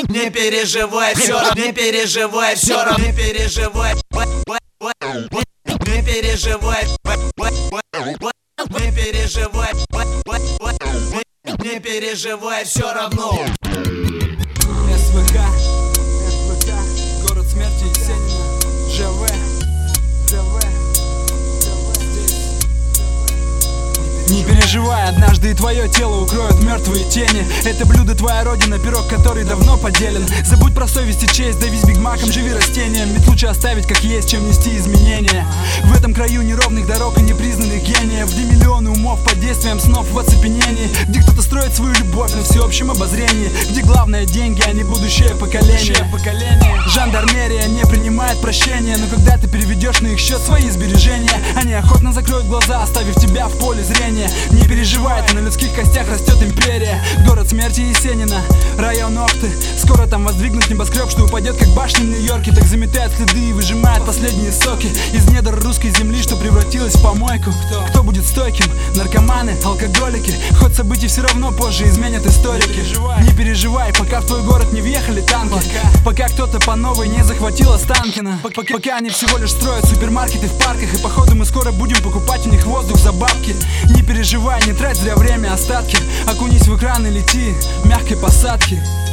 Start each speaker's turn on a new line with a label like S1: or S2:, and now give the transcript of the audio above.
S1: Не переживай, не переживай, не переживай, не переживай, не переживай, не переживай, все равно.
S2: СВК, город смерти Есенина, ЖВ. Не переживай, однажды и твое тело укроют мертвые тени. Это блюдо твоя родина, пирог, который давно поделен. Забудь про совесть и честь, давись бигмаком, живи растением. Ведь лучше оставить как есть, чем нести изменения. В этом краю неровных дорог и непризнанных гениев, где миллионы умов под действием снов в оцепенении, где кто-то строит свою любовь на всеобщем обозрении, где главное деньги, а не будущее поколение. Жандармерия не принимает прощения, но когда ты переведешь на их счет свои сбережения, они охотно закроют глаза, оставив тебя в поле зрения. Не переживай, ты, на людских костях растет империя. Город смерти Есенина, район Охты. Скоро там воздвигнут небоскреб, что упадет как башня в Нью-Йорке. Так заметает следы и выжимает последние соки из недр русской земли, что превратилась в помойку. Кто будет стойким? Наркоманы, алкоголики. Ход событий все равно позже изменят историки. Не переживай, пока в твой город не въехали танки, пока кто-то по новой не захватил Останкино, пока они всего лишь строят супермаркеты в парках, и походу мы скоро будем покупать у них воздух за бабки. Не переживай, не трать зря время, остатки. Окунись в экран и лети мягкой посадки.